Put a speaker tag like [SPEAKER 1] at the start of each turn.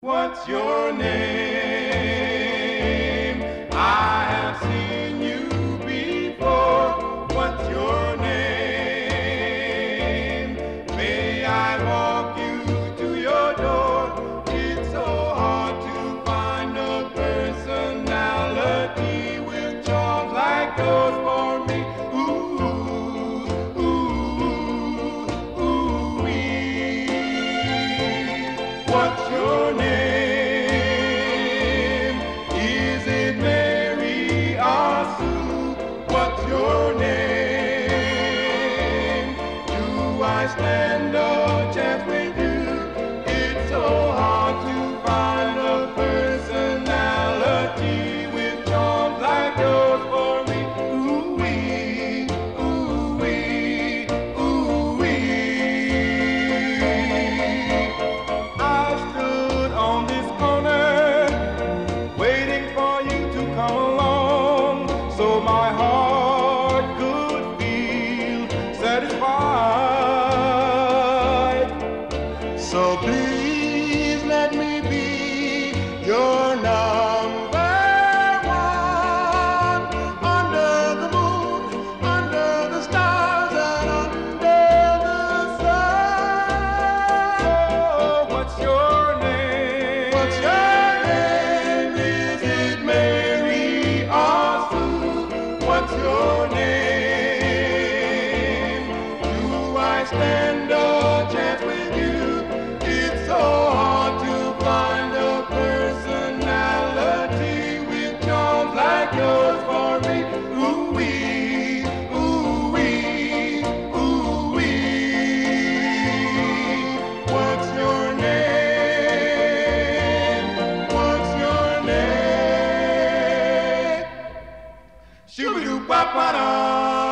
[SPEAKER 1] What's your name? I have seen you before. What's your name? May I walk you to your door? It's so hard to find a personality with charms like yours for me. Ooh, ooh, ooh, wee. What's your name? What's your name? Do I stand a chance with you? It's so hard to find a personality with charms like yours for me. Ooh-wee, ooh-wee, ooh-wee. I stood on this corner waiting for you to come along, so my heart could feel satisfied. So please let me be your number one. Under the moon, under the stars, and under the sun. Oh, what's your name? What's your name? Is it Mary or Sue? What's your name? Do I stand a chance with you? It's so hard to find a personality with charms like yours for me. Ooh-wee, ooh-wee, ooh-wee. What's your name? What's your name? Shoo-ba-doo-ba-ba-da.